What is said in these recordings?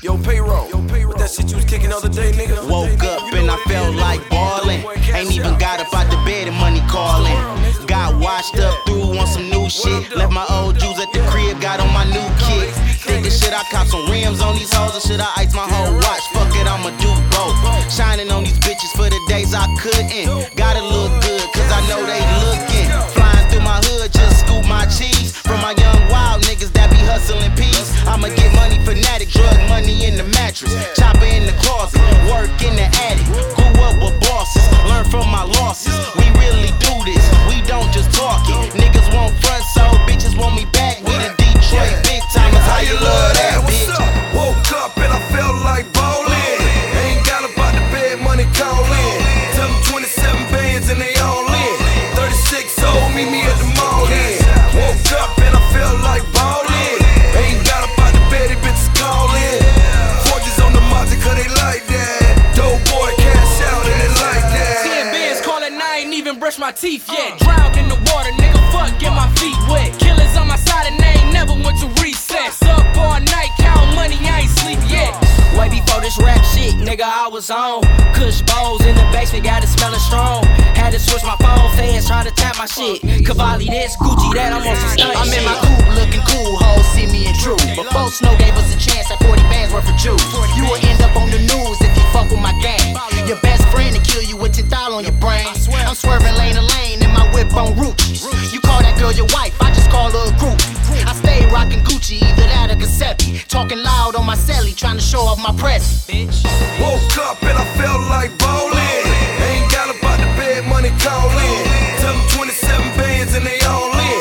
Yo, payroll. What that shit you was kicking the other day, nigga? Woke up and I felt like ballin'. Ain't even got up out the bed and money calling. Got washed up through on some new shit. Left my old juice at the crib, got on my new kicks. Thinking shit, I cop some rims on these hoes, or should I ice my whole watch? Fuck it, I'ma do both. Shining on these bitches for the days I couldn't. Gotta look good, cause I know they looking. Flying through my hood, just scoop my cheese. From my young wild niggas that be hustling peace. I'ma get money fanatic, drug money in the mattress. Chopper in the closet, work in the attic. Grew up with bosses, learn from my losses. We really do this, we don't just talk it. Niggas want front, so bitches want me back. We the Detroit big timers, how you love that, bitch? Woke up and I felt like ballin'. Ain't got about the bed, money callin'. Tell them 27 bands and they all in. 36 sold me at the mall in. Woke up and I felt like ballin'. Ain't got about the bed, they bitches callin'. Forges on the Monte cause they like that. Dope boy cash out and they like that. 10 bands callin', I ain't even brushed my teeth yet. Drowned in the water, nigga, fuck, get my feet wet. Killers on my side and they ain't never went to recess. Up all night, count money, I ain't sleep yet. Way before this rap shit, nigga, I was on. Kush bowls in the basement, got it smelling strong. Had to switch my phone, fans try to tap my shit. Cavalli this, Gucci that, I'm on some stunt. I'm in my coupe looking cool, hoes see me in true. Before Snow gave us a chance at 40 bands worth of juice. You will end up on the news if you fuck with my gang. Your best friend to kill you with 10,000 on your brain. I'm swerving lane to lane in my whip on roots. You call that girl your wife, I just call her a group. I stay rocking Gucci, either that or Giuseppe. Talking loud on my celly, trying to show off my press. Woke up and I felt like ballin'. Ain't got about the bed, money callin'. Tell them 27 bands and they all in.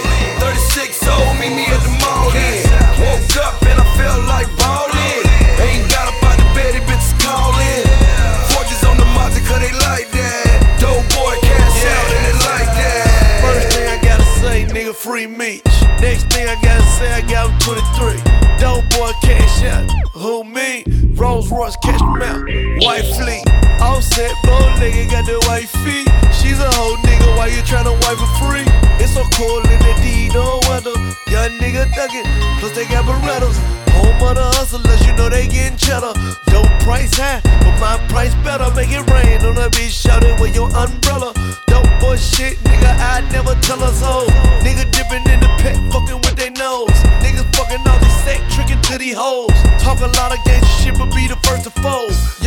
36 sold me at the mall in. Woke up and I felt like ballin'. Ain't got about the bed, they bitches callin'. Forges on the Monte cause they like that. Dope boy cash out and they like that. First thing I gotta say, nigga, free me. Next thing I gotta say, I got 23. Dope boy cash out. Who me? Rolls Royce cash them out. White fleet. Offset bow nigga got the white feet. She's a hoe nigga, why you tryna wipe her free? It's so cold in the D, no weather. Young nigga thuggin', plus they got Berettas. Home of the hustlers, you know they getting cheddar. Dope price high, but my price better. Make it rain on a bitch, shout it with your umbrella. Dope boy shit, nigga, I never tell us so. Nigga dipping in the pet, fucking with their nose. Niggas fucking all these sack, tricking to these hoes. Talk a lot of gangsta shit, but be the first to fold.